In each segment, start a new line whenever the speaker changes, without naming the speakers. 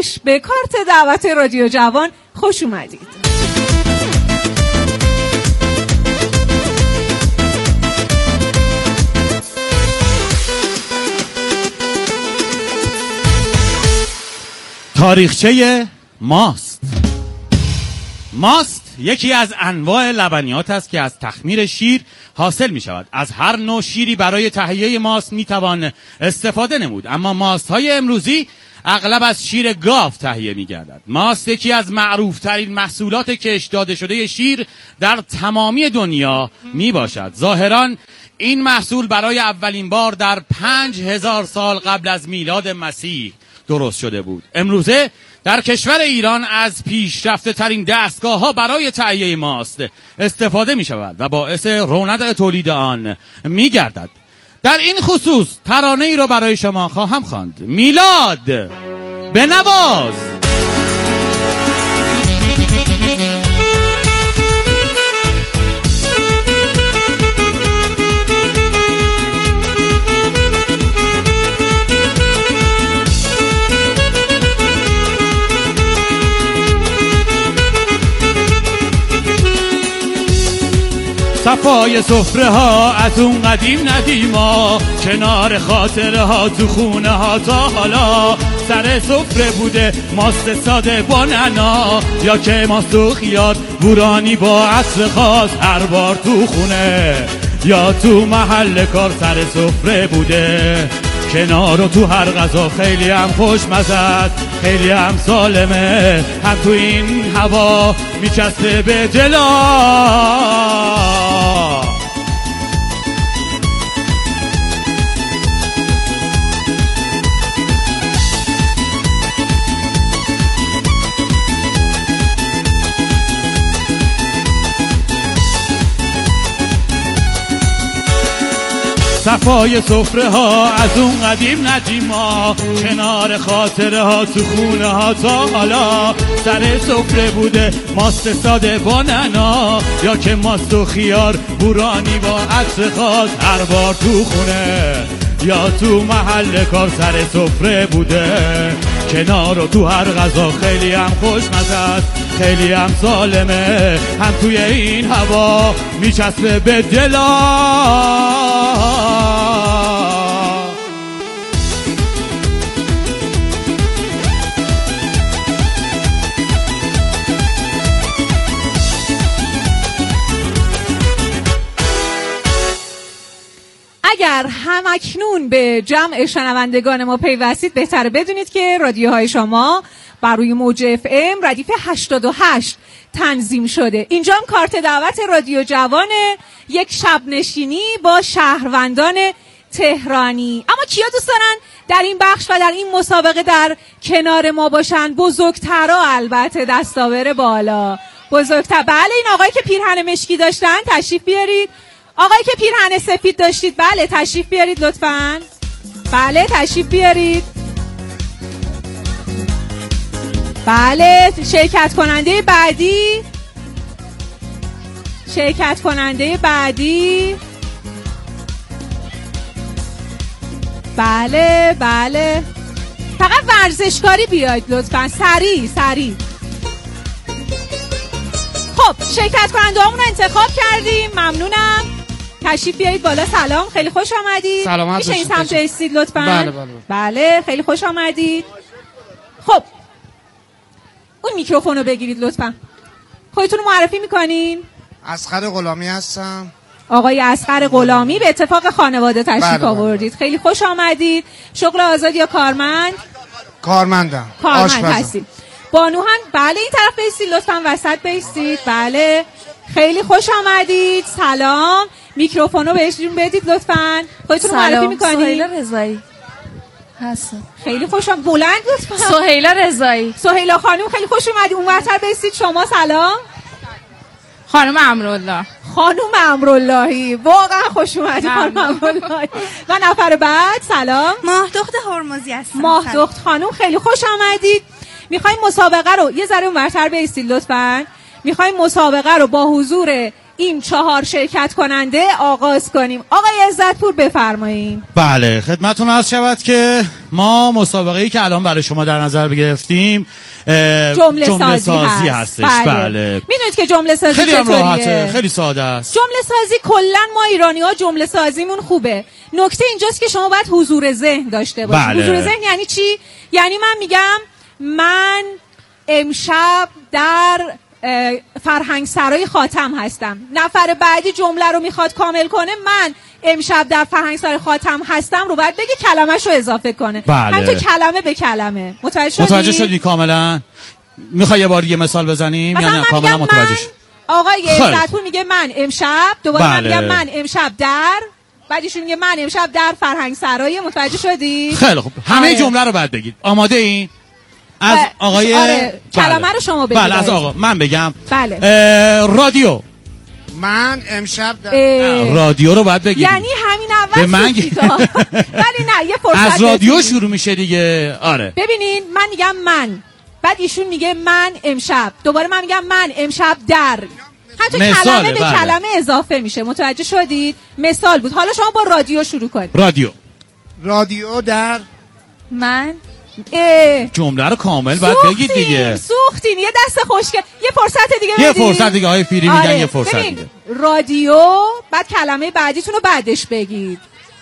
به کارت دعوت رادیو جوان خوش اومدید.
تاریخچه ماست. ماست یکی از انواع لبنیات است که از تخمیر شیر حاصل می شود. از هر نوع شیری برای تهیه ماست می توان استفاده نمود، اما ماست های امروزی اغلب از شیر گاو تهیه می گردد. ماست یکی از معروف ترین محصولات کشت داده شده شیر در تمامی دنیا می باشد. ظاهراً این محصول برای اولین بار در 5000 سال قبل از میلاد مسیح درست شده بود. امروزه در کشور ایران از پیشرفته ترین دستگاه ها برای تهیه ماست استفاده می شود و باعث رونق تولید آن می گردد. در این خصوص ترانه ای را برای شما خواهم خواند. میلاد بنواز. صفای سفره ها از اون قدیم ندیما، کنار خاطره ها تو خونه ها تا حالا. سر سفره بوده ماست ساده با نعنا، یا که ماست و خیار بورانی با عطر خاص. هر بار تو خونه یا تو محل کار سر سفره بوده کنار و تو هر غذا. خیلی هم خوشمزه، خیلی هم سالمه، هم تو این هوا میچسته به دلا. صفای سفره ها از اون قدیم ندیما، کنار خاطره ها تو خونه ها تا حالا. سر سفره بوده ماست ساده با نعنا، یا که ماست و خیار بورانی با عطر خاص. هر بار تو خونه یا تو محل کار سر سفره بوده کنار و تو هر غذا. خیلی هم خوشمزه است، خیلی هم سالمه، هم توی این هوا میچسبه به دلا.
اگر همکنون به جمع شنوندگان ما پیوستید، بهتره بدونید که رادیوهای شما بر روی موج FM ردیف 88 تنظیم شده. اینجا هم کارت دعوت رادیو جوانه، یک شب نشینی با شهروندان تهرانی. اما کیا دوست دارن در این بخش و در این مسابقه در کنار ما باشن؟ بزرگترا البته، دستاور بالا. بزرگتر، بله. این آقایی که پیرهن مشکی داشتن تشریف بیارید. آقایی که پیرهن سفید داشتید، بله تشریف بیارید لطفاً. بله تشریف بیارید. بله شرکت کننده بعدی. شرکت کننده بعدی. بله بله. فقط ورزشکاری بیاید لطفاً، سریع. خب شرکت کننده همون رو انتخاب کردیم. ممنونم. تشریف بیایید بالا. سلام، خیلی خوش آمدید.
سلامت
میشه این سمت ایستید لطفاً؟
بله
خیلی خوش آمدید. خب اون میکروفون رو بگیرید لطفاً. خودتون رو معرفی میکنین؟
اصغر غلامی هستم.
آقای اصغر غلامی، به اتفاق خانواده تشریف آوردید. خیلی خوش آمدید. شغل آزاد یا کارمند؟
کارمندم.
کارمند هستید. بانوهن، بله این طرف بیستید لطفاً، وسط بیستید. بله خیلی خوش آمدید. سلام، میکروفونو بهشون بدید لطفاً. خودتون رو معرفی میکنید؟
سهیلا رضایی هستم.
خیلی خوش آمدید. بلند لطفاً.
سهیلا رضایی.
سهیلا خانم خیلی خوش اومدید. اون ورتر بیستید شما. سلام.
خانم امرالله.
خانم امراللهی، واقعا خوش اومدید خانم امراللهی. و نفر بعد سلام.
ماهدخت هرمزی هستم.
ماهدخت خانم خیلی خوش آمدید. میخوایم مسابقه رو یه ذره اونورتر بیستید لطفاً. میخوایم مسابقه رو با حضور این 4 شرکت کننده آغاز کنیم. آقای عزتپور بفرمایید.
بله خدمتتون عرض شود که ما مسابقه‌ای که الان برای شما در نظر گرفتیم
جمله سازی
هستش. بله.
میدونید که جمله سازی
خیلی
چطوریه؟
راحته، خیلی ساده است.
جمله سازی کلا ما ایرانی‌ها جمله سازیمون خوبه. نکته اینجاست که شما باید حضور ذهن داشته باشید.
بله.
حضور ذهن یعنی چی؟ یعنی من میگم من امشب در فرهنگ سرای خاتم هستم. نفر بعدی جمله رو میخواد کامل کنه، من امشب در فرهنگ سرای خاتم هستم رو باید بگه کلمه‌شو اضافه کنه.
بله.
همینطور کلمه به کلمه.
متوجه شدی کاملا؟ میخوای یه بار دیگه مثال بزنیم یا نه کاملا متوجه شدی؟
آقای عزتپور میگه من امشب، دوباره من
بله.
میگم من امشب در، بعد ایشون میگه من امشب در فرهنگ سرای. متوجه شدی؟
خیلی خوب. همه جمله رو بعد بگید. آماده این؟ از آقای
آره. کلمه رو شما بگید.
بله از آقا من بگم.
بله.
رادیو. من امشب
رادیو رو باید بگید.
یعنی همین اول
به من
ولی نه یه فرصت
از رادیو شروع میشه دیگه. آره
ببینین من میگم من، بعد ایشون میگه من امشب، دوباره من میگم من امشب در، حتی کلمه به کلمه اضافه میشه. متوجه شدید؟ مثال بود. حالا شما با رادیو شروع کنید.
رادیو در
من
جمله رو کامل باید بگید دیگه.
سوختین. یه دست خوشگل، یه فرصت دیگه
یه فرصت دیگه های پیری میگن. یه فرصت دیگه
رادیو، بعد کلمه بعدیتون رو بعدش بگید.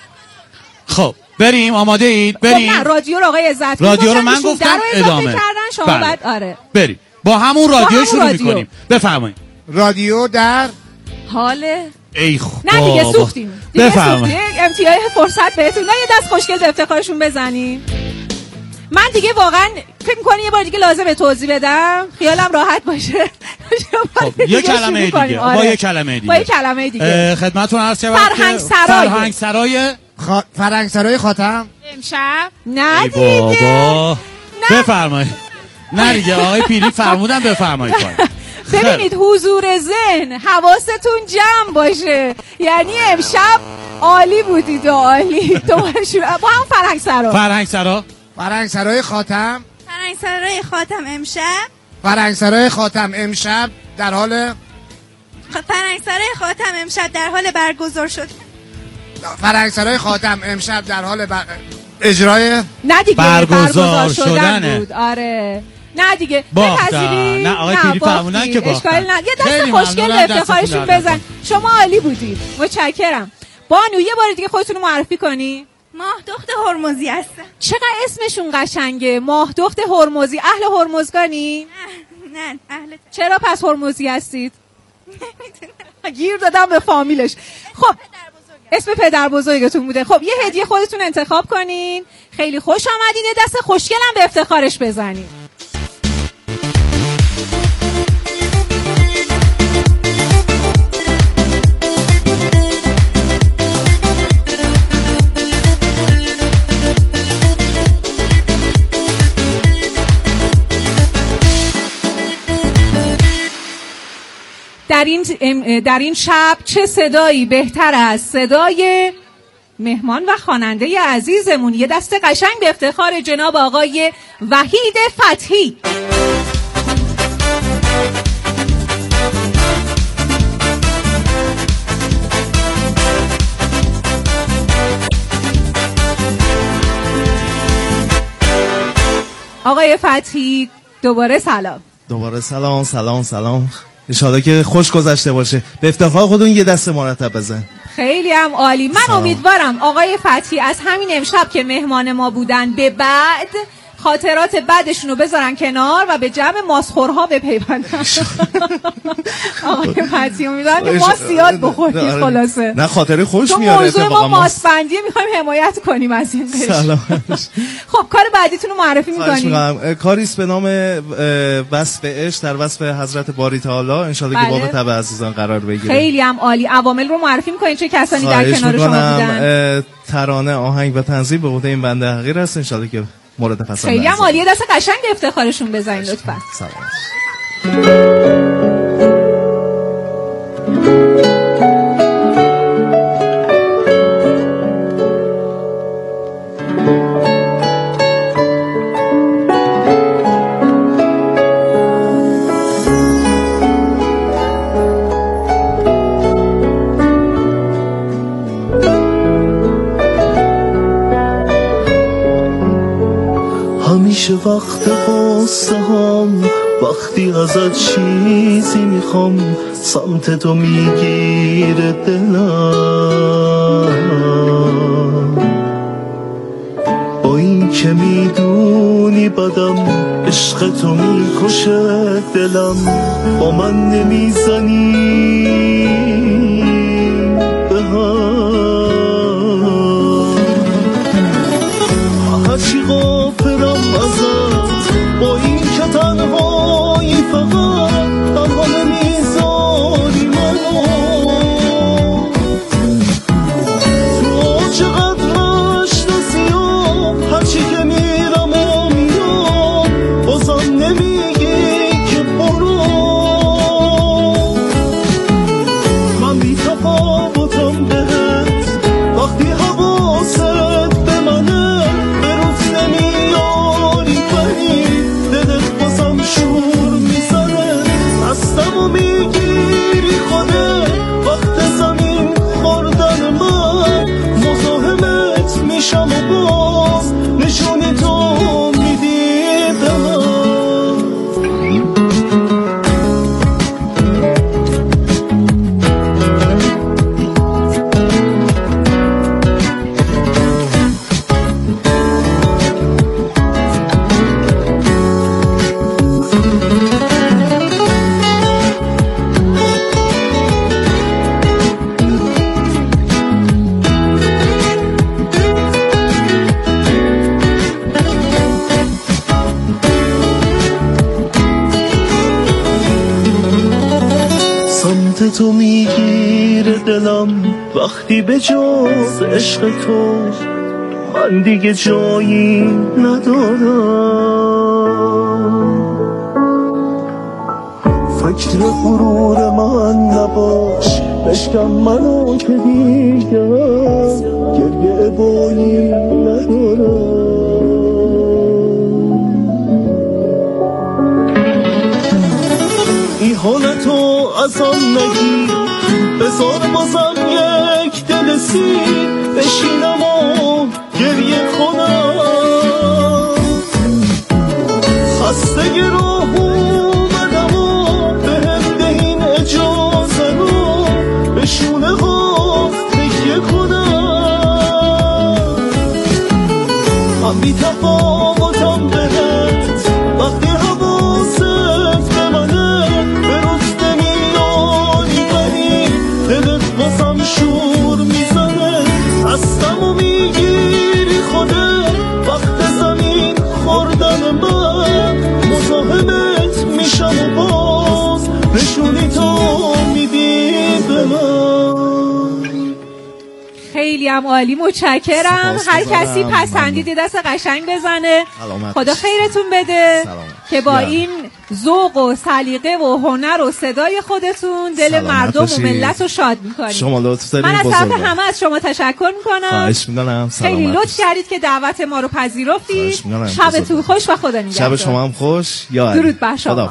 خب بریم. آماده اید؟ بریم.
خب نه رادیو رو آقای عزتپور
رادیو رو من گفتم ادامه
کردن شما.
بله.
بعد آره
بریم با همون رادیو شروع میکنیم. بفرمایید.
رادیو در
حال
ای خدا.
نه دیگه سوختیم.
بفرمایید.
امتیاز فرصت بهتون. نه یه دست خوشگل به افتخارشون بزنین. من دیگه واقعا فکر می‌کنی یه بار دیگه لازمه توضیح بدم خیالم راحت باشه.
خب یه کلمه دیگه.
آره.
با یه کلمه دیگه
خدمتتون
عرض شود
فرهنگ سرای خاتم
امشب. نه دیگه
بابا بفرمایید. نه دیگه آقای پیری فرمودن بفرمایید.
ببینید حضور ذهن، حواستون جمع باشه. یعنی امشب عالی بودید. عالی. دوباره با هم فرهنگ
سرای خاتم.
فرهنگ سرای
خاتم امشب در حال
فرهنگ سرای خاتم امشب در حال برگزار شد.
فرهنگ سرای خاتم امشب در حال اجرای
نه دیگه
برگزار شدن
بود. آره نه دیگه
بپذیرید. نه آقای پیری فرمودن که
اشکال نه. یه دست خوشگل افتخارشون بزن. شما عالی بودید. متشکرم. بانو یه بار دیگه خودتون رو معرفی کنی.
ماه دخت هرمزی هستم.
چقدر اسمشون قشنگه. ماه دخت هرمزی. اهل هرمزگانی؟
نه اهل.
چرا پس هرمزی هستید؟ گیر دادم به فامیلش. خب اسم پدر بزرگتون بوده. خب یه هدیه خودتون انتخاب کنین. خیلی خوش آمدین. یه دست خوشگلم به افتخارش بزنین. در این شب چه صدایی بهتر از صدای مهمان و خواننده عزیزمون. یه دست قشنگ به افتخار جناب آقای وحید فتحی. آقای فتحی دوباره سلام.
انشالله که خوش گذشته باشه. به افتخار خودون یه دست مرتب بزن.
خیلی هم عالی. من امیدوارم آقای فتحی از همین امشب که مهمان ما بودن به بعد خاطرات بعدشون رو بذارن کنار و به جمع ماسخورها بپیوندن. آقای فتحی امیدوارم که ما زیاد بخورید. خلاصه
نه خاطره خوش میاره.
موضوع ما ماسبندیه، میخوایم حمایت کنیم از این قشر. خب کار بعدیتون رو معرفی میکنیم.
کاریست به نام وصف عشق در وصف حضرت باری تعالی. انشالله که باب تبع عزیزان قرار بگیره.
خیلی هم عالی. عوامل رو معرفی میکنین چه کسانی در کنار شما بودن؟
ترانه، آهنگ و تنظیم به عهده این بنده حقیر است. انشالله که مورد پسند.
خیلی هم عالیه. دست قشنگ افتخارشون بزنین لطفا.
سلام.
وقت قصه هم وقتی ازت چیزی میخوام سمت تو میگیره دلم با این که میدونی بدم عشق تو میکشه دلم با من نمیزنی به هم هرچی غافلم ازت با این که تنهایی فقط تنها نمیذاری منو تو چقدر نشناسی و هرچی که میرم و میام بازم نمیگی که برو من بی تفاوتم بهت وقتی حواست به منه به روز نمیاری بری دلت بازم شور میزنه دستم و میگیری خودت وقت زمین خوردن من مزاحمت میشم و باز نشونی تو میدی به من سمت تو میگیره دلم وقتی به جز عشق تو من دیگه جایی ندارم فکر غرور من نباش بشکن منو که دیگه گریه بایی ندارم این حالتو ازم نگی بذار بازم یک دل سیر بشینم و گریه کنم خسته راه اومدم و بهم ده این اجازه رو به شونه ها تکیه کنم من بی تفاوتم بهت وقتی حواست به منه به روز نمیاری بری دلت بازم شور میزنه هستم و میگیری خودت وقت زمین خوردن من مزاحمت میشم و باز نشونی تو میدی به من
خیلی هم عالی متشکرم هر کسی پسندیدی دست قشنگ بزنه خدا خیرتون بده که با این ذوق و سلیقه و هنر و صدای خودتون دل مردم و ملت رو شاد میکنید
شما لطف دارین
من از طرف همه از شما تشکر میکنم
خواهش میکنم
خیلی لطف کردید که دعوت ما رو پذیرفتید شبتون خوش و خدا نگهدار
شب شما هم خوش یا
درود بر شما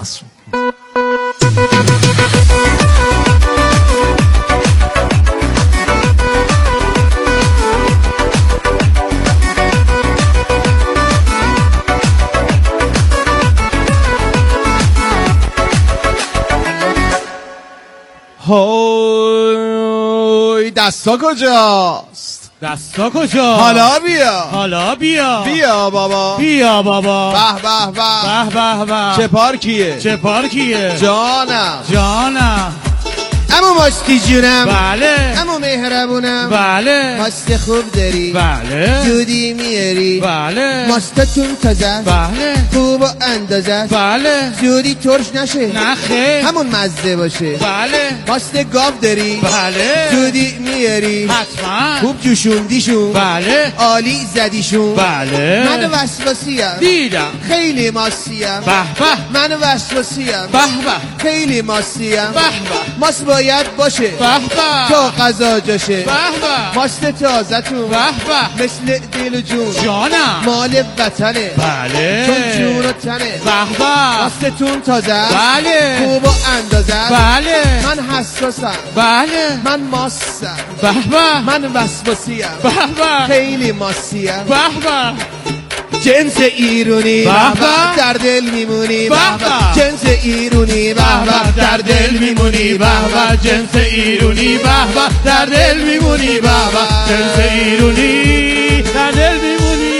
هوی دستا کجاست؟
دستا کجا؟
حالا بیا
حالا بیا
بیا بابا
بیا بابا
به به به
به به به
چه پارکیه
چه پارکیه
جانم
جانم
امو ماستی جونم
بله
امو مهربونم
بله
ماست خوب داری
بله
زودی میاری
بله
ماستتون تازه
بله
خوب و اندازه
بله
زودی ترش نشه
نخه
همون مزه باشه
بله
ماست گاو داری
بله
زودی میاری
حتما
خوب جوشوندیشون
بله
عالی زدیشون
بله
من وسواسیم
دیدم
خیلی ماسیم
به به
من وسواسیم
به به
خیلی ماسیم
به به
ماست باید باشه
به به
تا غذا جاشه
به به
ماست تازتون
به به
مثل دل و جون
جانم
مال وطنه
بله
چون جون و تنه
به به
ماستتون تازه
بله
خوب و اندازه
بله
من حساسم
بله
من ماستم
به به
من وسواسیم
به به
خیلی ماسیم
به به
جنس ایرونی در دل میمونی جنس ایرونی در دل میمونی
جنس ایرونی در دل میمونی جنس ایرونی در دل میمونی.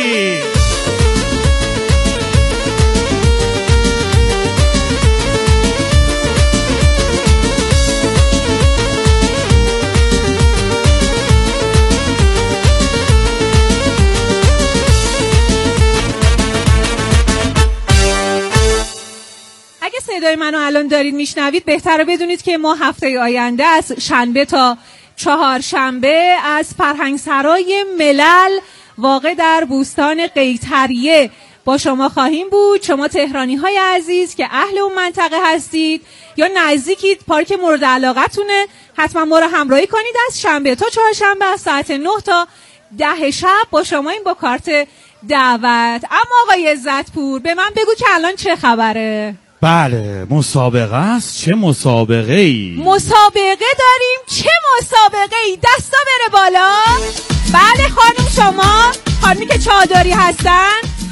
صدای منو الان دارید میشنوید، بهتره بدونید که ما هفته آینده از شنبه تا چهارشنبه از فرهنگسرای ملل واقع در بوستان قیطریه با شما خواهیم بود. شما تهرانی های عزیز که اهل اون منطقه هستید یا نزدیکید، پارک مورد علاقتونه، حتما ما رو همراهی کنید. از شنبه تا چهارشنبه از ساعت 9 تا 10 شب با شما این با کارت دعوت. اما آقای عزتپور به من بگو که الان چه خبره؟
بله مسابقه است. چه مسابقه ای؟
مسابقه داریم. چه مسابقه ای؟ دستا بره بالا. بله خانم، شما خانمی که چادری هستن،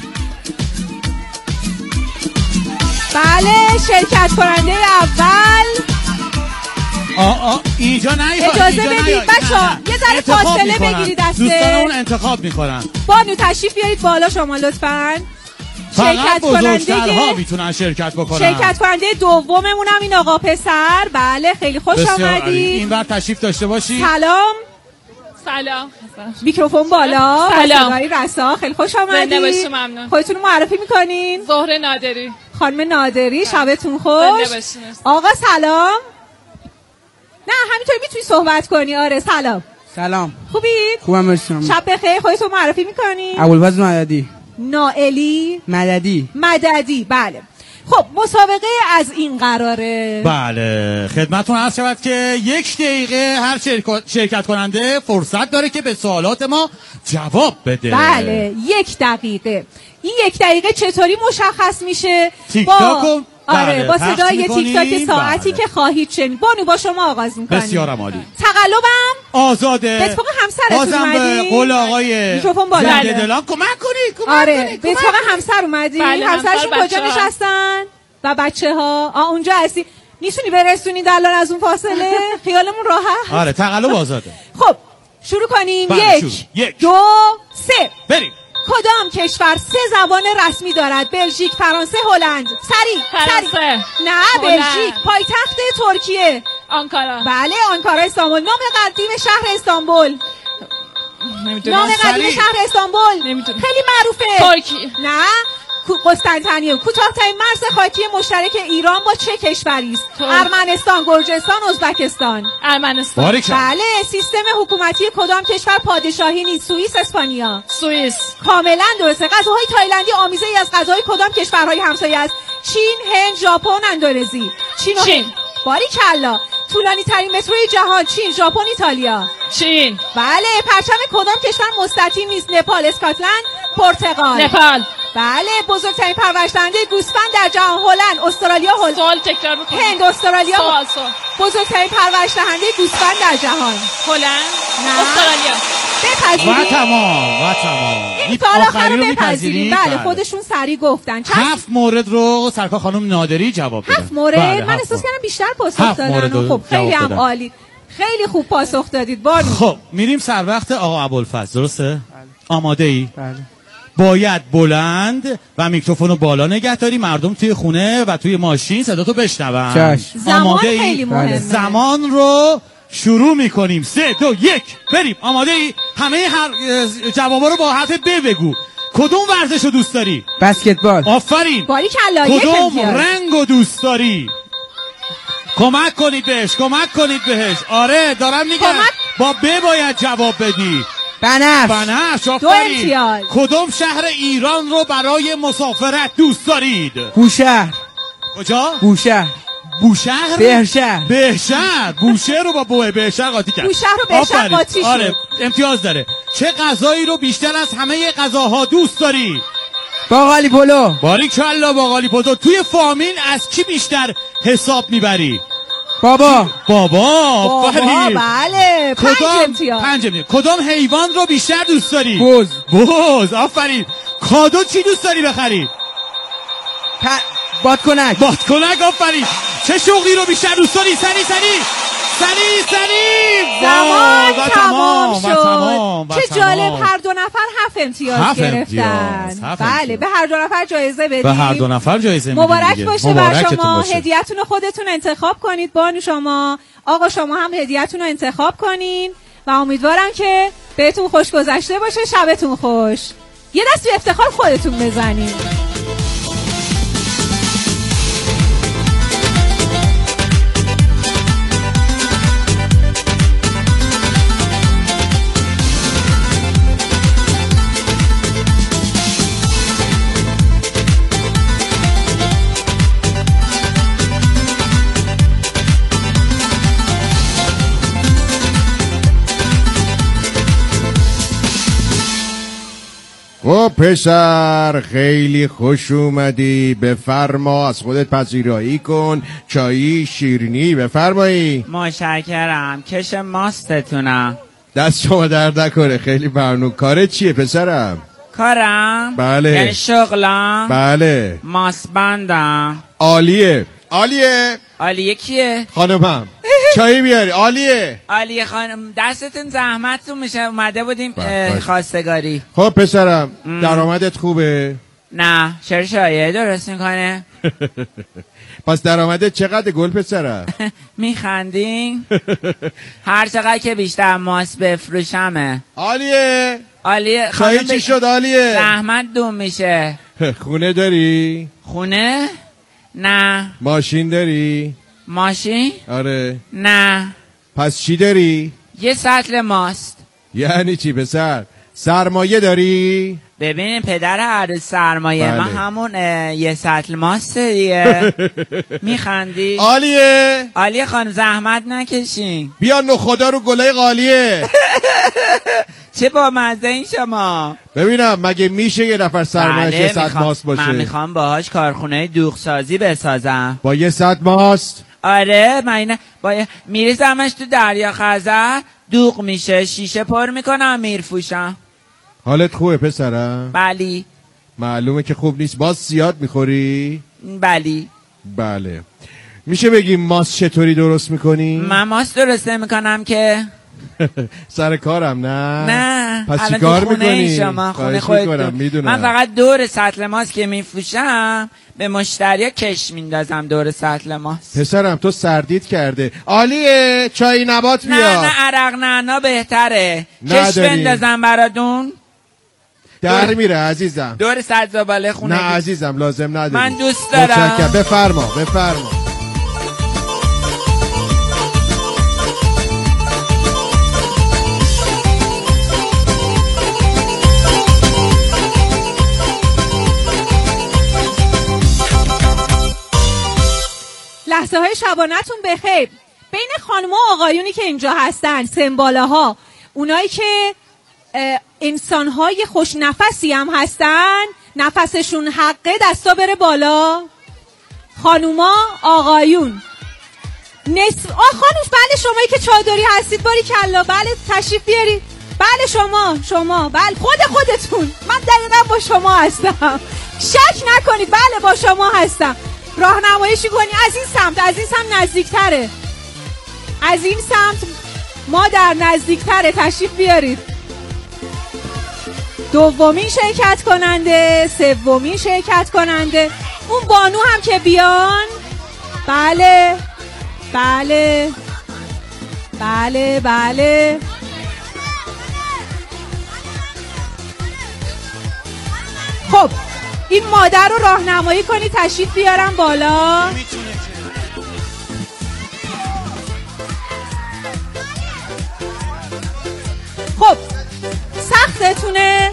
بله شرکت کننده اول.
اینجا
اجازه بدید بچه‌ها یه ذره فاصله بگیرید.
دوستانمون انتخاب میکنن.
بانو تشریف بیارید بالا شما لطفاً.
فقط بزرگترها میتونن شرکت بکنن.
شرکت کننده دوممون هم این آقا پسر. بله خیلی خوش آمدید.
این بر تشریف داشته باشید.
سلام. میکروفون بالا.
سلام.
رسا خیلی خوش آمدید.
ممنون.
خودتون معرفی میکنین؟
زهره نادری.
خانم نادری شبتون خوش. آقا سلام. نه همینطوری میتونی صحبت کنی. آره سلام. خوبید؟
خوبم مرسی.
شب بخیر. خودتون معرفی میکنین؟
ابوالفضل مددی.
نائلی مددی. بله خب مسابقه از این قراره.
بله خدمتتون عرض شود که 1 دقیقه هر شرکت کننده فرصت داره که به سوالات ما جواب بده.
بله 1 دقیقه. این 1 دقیقه چطوری مشخص میشه؟
تیک تاک
آره با صدای تیک تاک ساعتی که خواهید شنید. بانو با شما آغاز میکنیم.
بسیار عالی.
تقلبم
آزاده.
به اتفاق همسرتون اومدین؟
به قول آقای
میکروفون بالا.
دلان کمک کنید.
آره به اتفاق همسر اومدین؟ همسرشون کجا نشستن؟ و بچه‌ها اونجا هستی. میتونی برسونید الان از اون فاصله؟ خیالمون راحت.
آره تقلب آزاده.
خب شروع کنیم. 1 2 3
بریم.
کدام کشور 3 زبان رسمی دارد؟ بلژیک، فرانسه، هلند.
فرانسه.
نه بلژیک. پایتخت ترکیه؟
آنکارا.
بله آنکارا. استانبول. نام قدیم شهر استانبول؟ نام قدیم شهر استانبول خیلی معروفه.
ترکیه.
نه قسطنطنیه. کوتاه‌ترین مرز خاکی مشترک ایران با چه کشوری است؟ ارمنستان، گرجستان، ازبکستان.
ارمنستان.
بله. سیستم حکومتی کدام کشور پادشاهی نیست؟ سوئیس، اسپانیا.
سوئیس.
کاملا درسته. غذاهای تایلندی آمیزه‌ای از غذاهای کدام کشورهای همسایه است؟ چین، هند، ژاپن، اندونزی.
چین.
باریکلا. طولانی ترین متروی جهان؟ چین، ژاپن، ایتالیا.
چین.
بله. پرچم کدام کشور مستطیل نیست؟ نپال، اسکاتلند، پرتغال.
نپال.
بله. بزرگترین پرورش‌دهنده گوسفند در جهان؟ هلند، استرالیا،
سوال تکرار بکنید.
هند، استرالیا.
سوال.
بزرگترین پرورش‌دهنده گوسفند در جهان؟
هلند.
نه.
استرالیا.
بپذیرید.
و تمام.
این سوال آخر رو بپذیرید. بله خودشون سریع گفتن.
7 مورد رو سرکار خانم نادری جواب دادن.
7 مورد؟ بله من احساس کردم بیشتر پاسخ دادن. خب خیلی هم عالی. خیلی خوب پاسخ دادید. بانو
خب میریم سر وقت آقا ابوالفضل. درسته؟ بله. آماده ای؟
بله.
باید بلند و میکروفون رو بالا نگه داری، مردم توی خونه و توی ماشین صداتو بشنون.
زمان خیلی مهمه.
زمان رو شروع میکنیم. 3 2 1 بریم. آماده ای؟ همه هر جوابا رو با حرف ب بگو. کدوم ورزش رو دوست داری؟
بسکتبال.
آفرین.
باریکلا.
کدوم رنگ رو دوست داری؟ کمک کنید بهش. آره دارم میگم با ب باید جواب بدی.
بنفش.
آفرین. کدوم شهر ایران رو برای مسافرت دوست دارید؟
بوشهر.
کجا؟
بوشهر.
بهشهر. بوشهر رو با بهشهر قاطی کرد.
بوشهر رو بهشهر قاطی شد.
آره امتیاز داره. چه غذایی رو بیشتر از همه غذاها دوست داری؟
باقالی پلو.
باریکلا. باقالی پلو. توی فامیل از کی بیشتر حساب میبری؟
بابا.
بله. 5 امتیاز.
کدام حیوان رو بیشتر دوست داری؟
بز.
آفرین. کادو چی دوست داری بخری؟
بادکنک.
بادکنک، آفرین. چه شغلی رو بیشتر دوست داری؟ سری
زمان تمام شد. چه جالب، هر دو نفر 7 امتیاز گرفتن. بله، به هر دو نفر جایزه بدیم.
به هر دو نفر جایزه میدیم.
مبارک باشه بر شما. هدیه‌تون رو خودتون انتخاب کنید. بانو شما، آقا شما هم هدیه‌تون رو انتخاب کنین و امیدوارم که بهتون خوش گذشته باشه. شبتون خوش. یه دست به افتخار خودتون بزنید.
او پسر خیلی خوش اومدی، بفرما از خودت پذیرایی کن، چایی شیرینی بفرمایی.
متشکرم. کش ماستتونم.
دست شما درد نکنه، خیلی ممنون. کارت چیه پسرم؟
کارم؟
بله.
یعنی شغلم؟
بله.
ماست بندم.
عالیه کیه؟ خانمم. چایی بیاری.
عالیه خانم. دستتون زحمتتون میشه، اومده بودیم خواستگاری.
خب پسرم درآمدت خوبه؟
نه. چرا شایعه درست میکنه؟
پس درآمدت چقدر گل پسرم؟
میخندین؟ هر چقدر که بیشتر ماست بفروشمه.
عالیه
خانم.
چی شد عالیه؟
زحمت دوم میشه.
خونه داری؟
خونه؟ نه.
ماشین داری؟
ماشین؟
آره.
نه.
پس چی داری؟
یه سطل ماست.
یعنی چی پسر؟ سرمایه داری؟
ببینیم پدر عروس سرمایه.
بله.
من همون یه سطل ماست دیگه. میخندی؟
عالیه
خانم زحمت نکشین.
بیا نخدا رو گلای قالیه.
چه با مزه این شما.
ببینم مگه میشه یه نفر سرمایه‌اش یه سطل ماست باشه؟
من میخوام باهاش کارخونه دوغسازی بسازم.
با یه سطل ماست؟
آره من میریزمش تو دریا خزر، دوغ میشه، شیشه پر میکنم میرفوشم.
حالت خوبه پسرم؟
بلی.
معلومه که خوب نیست. باز زیاد میخوری؟
بلی.
بله. میشه بگیم ماست چطوری درست میکنی؟
من ماست درست نمیکنم که.
سر کارم
نه.
پس چی کار میکنی؟
شما خونه خودت. من فقط دور سطل ماست که میفروشم به مشتریا کش میندازم دور سطل ماست.
پسرم تو سردید کرده. عالیه چای نبات بیا.
نه عرق نعنا بهتره. کش بندازم براتون.
در میره عزیزم.
دور سبزاباله خونه.
نه عزیزم لازم نداری.
من دوست دارم.
متشکرم. بفرما.
لحظه های شبانتون بخیر. بین خانم و آقایونی که اینجا هستن، سنباله ها، اونایی که انسان های خوش نفسی هم هستن، نفسشون حقه، دستا بره بالا. خانوما، آقایون. خانوش، بله شمایی که چادری هستید باری کلا، بله تشریف بیارید. بله شما بله خودتون. من دقیقا با شما هستم، شک نکنید. بله با شما هستم. راهنماییشی کنی از این سمت نزدیکتره. از این سمت مادر نزدیکتره، تشریف بیارید. دومین شرکت کننده، سومین شرکت کننده، اون بانو هم که بیان. بله. خب این مادر رو راهنمایی کنی تشریف بیارم بالا. خب سختتونه؟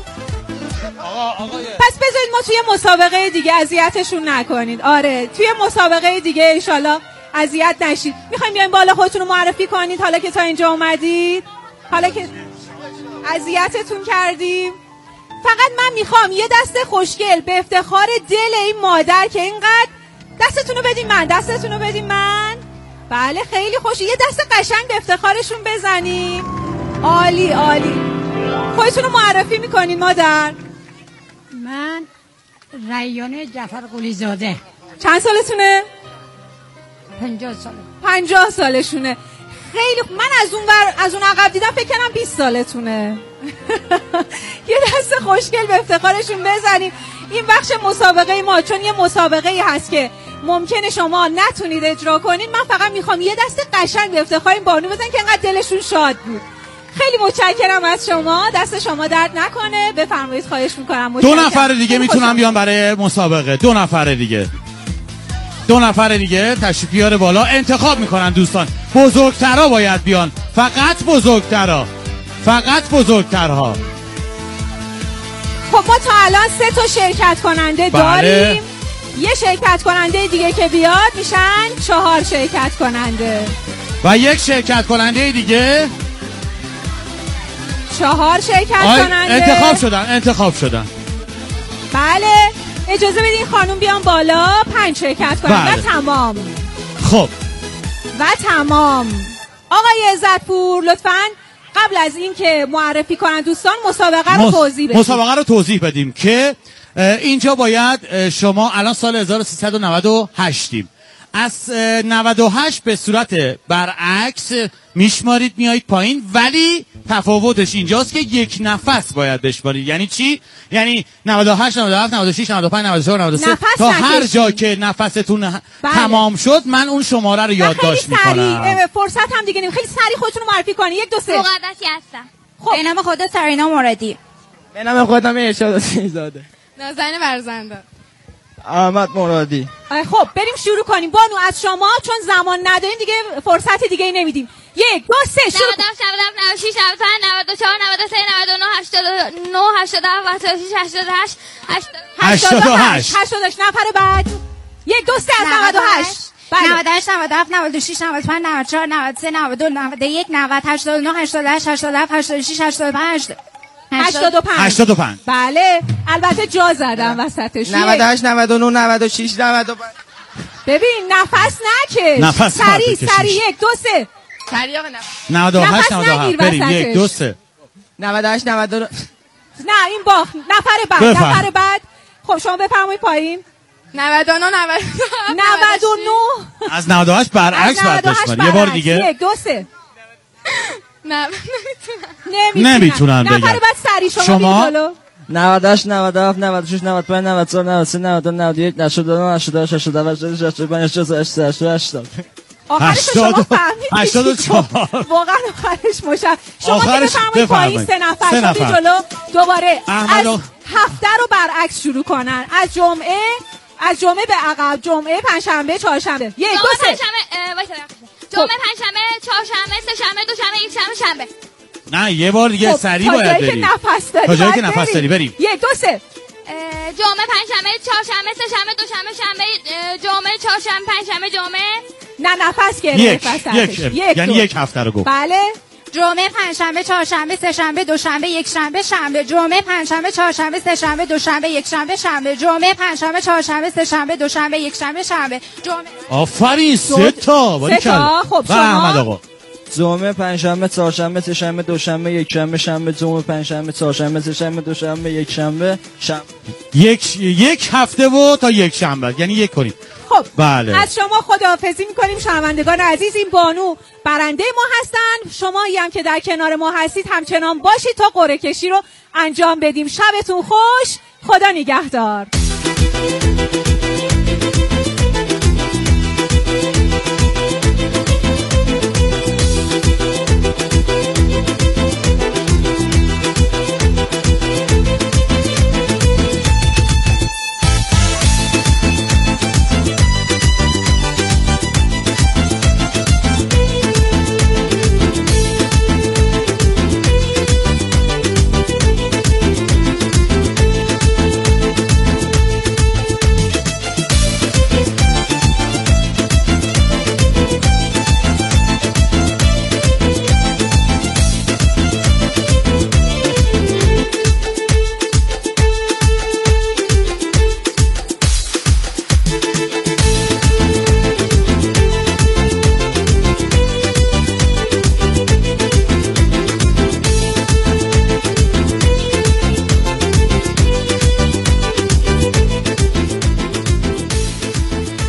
پس بذارید ما توی مسابقه دیگه اذیتشون نکنید. آره توی مسابقه دیگه انشالله اذیت نشید. میخوایم بیاین بالا خودتون رو معرفی کنید حالا که تا اینجا اومدید، حالا که اذیتتون کردیم. فقط من میخوام یه دست خوشگل به افتخار دل این مادر که اینقدر، دستتون رو بدین من. بله خیلی خوشه. یه دست قشنگ به افتخارشون بزنیم. عالی. خودتون رو معرفی میکنین مادر؟
من ریان جعفر قلی زاده.
چند سالتونه؟
50 ساله.
50 سالشونه. خیلی من از اون عقب دیدم فکر کنم 20 سالتونه. یه دست خوشگل به افتخارشون بزنیم. این بخش مسابقه ما، چون یه مسابقه ای هست که ممکنه شما نتونید اجرا کنید، من فقط میخوام یه دست قشنگ به افتخار این بانو بزنن که انقدر دلشون شاد بود. خیلی متشکرم از شما، دست شما درد نکنه. بفرمایید، خواهش میکنم.
2 نفر دیگه میتونن بیان برای مسابقه. 2 نفر دیگه تشریف بیاره بالا. انتخاب میکنن دوستان. بزرگترها باید بیان، فقط بزرگترها.
خب ما تا الان 3 تا شرکت کننده داریم. یه شرکت کننده دیگه که بیاد میشن 4 شرکت کننده
و یک شرکت کننده دیگه
4 شرکت کننده
انتخاب شدن.
بله، اجازه بدین خانم بیان بالا. 5 شرکت کننده.
بله.
تمام.
خب
و تمام. آقای عزتپور لطفاً قبل از این که معرفی کنن دوستان مسابقه رو توضیح بدیم
که اینجا باید شما الان سال 1398 از 98 به صورت برعکس میشمارید میایید پایین، ولی تفاوتش اینجاست که یک نفس باید بشمارید. یعنی چی؟ یعنی 98 97 96 95 94 93 تا هر جا که نفستون تمام شد من اون شماره رو یادداشت میکنم.
فرصت هم دیگه نیم. خیلی سریع خودتون رو معرفی کنید. 1 2 3.
مقدسی هستم.
خب
به نام خدا سرینا مرادی.
به نام خودم ارشاد زاده.
نازنین برزنده.
احمد مرادی.
خب بریم شروع کنیم. بانو از شما، چون زمان نداریم دیگه فرصت دیگه ای نمیدیم. 1 2 3 شروع.
97 96 95 94 93 99 89 87 86 88
88 نفر بعد. 1 2 3 از 98.
98 97 96 95 94 93 92 91 90 89 88 87 86
85. بله، البته جا زدم وسطش.
98 99 96 95.
ببین نفس نکش. سریع 1 2 3.
سریع آقا
98 97 بریم 1 2 3.
98 99.
نه این باخت. نفر بعد. خب شما بفرمایید پایین.
99
از 98 برعکس باید بشماری. یه بار دیگه.
1 2 3.
نمیتونن بگن.
نفر بعد سری شما
98 97 96 95 94 93 92 91 99 88 88 85 88
آخرش شما فهمیدید
84.
واقعا آخرش مشم. شما که بفرمایید پایین 3 نفر شما جلو. دوباره از هفته رو برعکس شروع کنن. از جمعه به عقب. جمعه، پنجشنبه، چهارشنبه. 1 2 3.
جمعه، پنجشنبه، چهارشنبه، سه‌شنبه، دوشنبه، یکشنبه.
نه یه بار دیگه سریع باید بریم. تا جایی که نفس داری بریم.
1 2 3.
جمعه، پنجشنبه، چهارشنبه، سه‌شنبه، دوشنبه، شنبه، جمعه، چهارشنبه، پنجشنبه، جمعه.
نه نفس گرفت.
یعنی یک هفته رو گفت.
بله.
جمعه، پنجشنبه، چهارشنبه، سه‌شنبه، دوشنبه، یکشنبه، شنبه. جمعه، پنجشنبه، چهارشنبه، سه‌شنبه، دوشنبه، یکشنبه، شنبه. جمعه، پنجشنبه، چهارشنبه، سه‌شنبه، دوشنبه، یکشنبه، شنبه. جمعه.
آفرین 3 تا.
خب شما
احمد آقا.
جمعه، پنجشنبه، چهارشنبه، سه‌شنبه، دوشنبه، یکشنبه، شنبه. جمعه، پنجشنبه، چهارشنبه، سه‌شنبه، دوشنبه، یکشنبه، شنبه.
یک هفته و تا یک شنبه، یعنی یک کنیم.
خب
بله.
از شما خداحافظی میکنیم شنوندگان عزیز. این بانو برنده ما هستن. شمایی هم که در کنار ما هستید همچنان باشید تا قرعه کشی رو انجام بدیم. شبتون خوش. خدا نگهدار.